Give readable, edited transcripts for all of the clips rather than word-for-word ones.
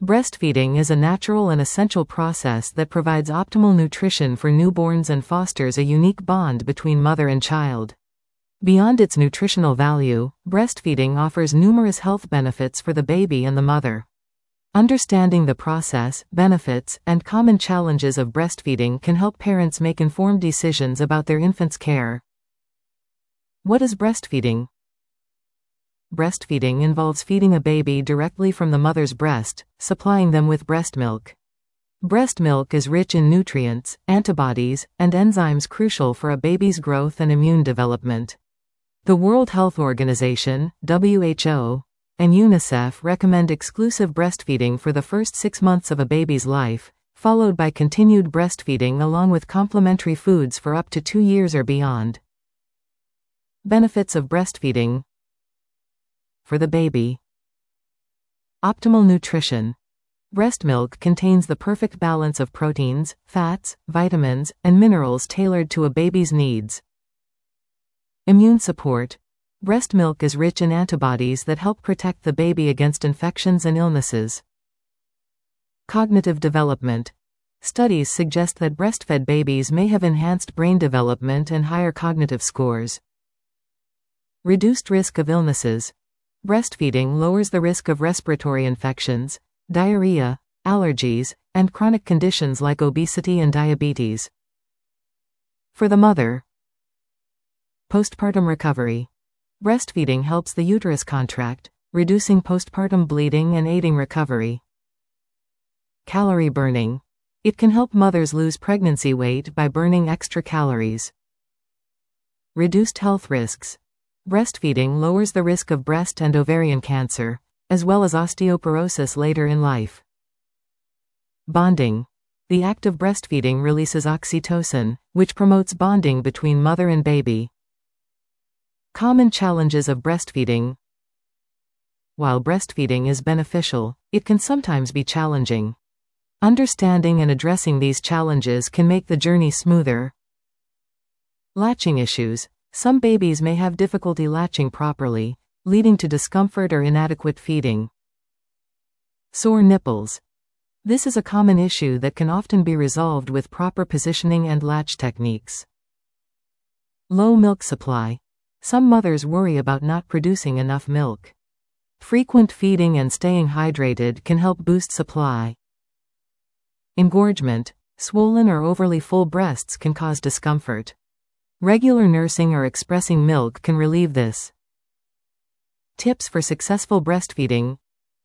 Breastfeeding is a natural and essential process that provides optimal nutrition for newborns and fosters a unique bond between mother and child. Beyond its nutritional value, breastfeeding offers numerous health benefits for the baby and the mother. Understanding the process, benefits, and common challenges of breastfeeding can help parents make informed decisions about their infant's care. What is breastfeeding? Breastfeeding involves feeding a baby directly from the mother's breast, supplying them with breast milk. Breast milk is rich in nutrients, antibodies, and enzymes crucial for a baby's growth and immune development. The World Health Organization, WHO, and UNICEF recommend exclusive breastfeeding for the first 6 months of a baby's life, followed by continued breastfeeding along with complementary foods for up to 2 years or beyond. Benefits of breastfeeding for the baby. Optimal nutrition. Breast milk contains the perfect balance of proteins, fats, vitamins, and minerals tailored to a baby's needs. Immune support. Breast milk is rich in antibodies that help protect the baby against infections and illnesses. Cognitive development. Studies suggest that breastfed babies may have enhanced brain development and higher cognitive scores. Reduced risk of illnesses. Breastfeeding lowers the risk of respiratory infections, diarrhea, allergies, and chronic conditions like obesity and diabetes. For the mother. Postpartum recovery. Breastfeeding helps the uterus contract, reducing postpartum bleeding and aiding recovery. Calorie burning. It can help mothers lose pregnancy weight by burning extra calories. Reduced health risks. Breastfeeding lowers the risk of breast and ovarian cancer, as well as osteoporosis later in life. Bonding. The act of breastfeeding releases oxytocin, which promotes bonding between mother and baby. Common challenges of breastfeeding. While breastfeeding is beneficial, it can sometimes be challenging. Understanding and addressing these challenges can make the journey smoother. Latching issues. Some babies may have difficulty latching properly, leading to discomfort or inadequate feeding. Sore nipples. This is a common issue that can often be resolved with proper positioning and latch techniques. Low milk supply. Some mothers worry about not producing enough milk. Frequent feeding and staying hydrated can help boost supply. Engorgement. Swollen or overly full breasts can cause discomfort. Regular nursing or expressing milk can relieve this. Tips for successful breastfeeding.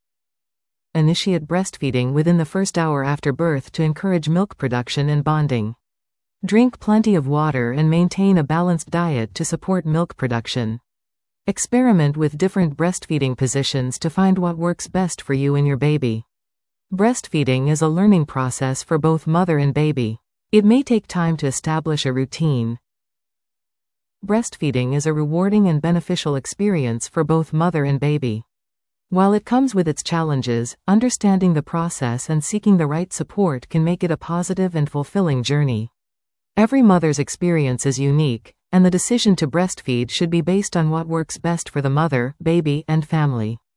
Initiate breastfeeding within the first hour after birth to encourage milk production and bonding. Drink plenty of water and maintain a balanced diet to support milk production. Experiment with different breastfeeding positions to find what works best for you and your baby. Breastfeeding is a learning process for both mother and baby. It may take time to establish a routine. Breastfeeding is a rewarding and beneficial experience for both mother and baby. While it comes with its challenges, understanding the process and seeking the right support can make it a positive and fulfilling journey. Every mother's experience is unique, and the decision to breastfeed should be based on what works best for the mother, baby, and family.